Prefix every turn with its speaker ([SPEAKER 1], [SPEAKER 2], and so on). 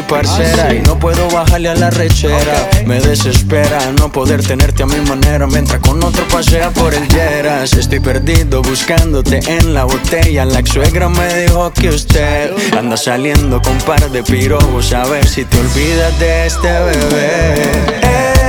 [SPEAKER 1] parcera y no puedo bajarle a la rechera. Me desespera no poder tenerte a mi manera mientras con otro pasea por el Lleras. Estoy perdido buscándote en la botella. La ex suegra me dijo que usted anda saliendo con par de pirobos. A ver si te olvidas de este bebé.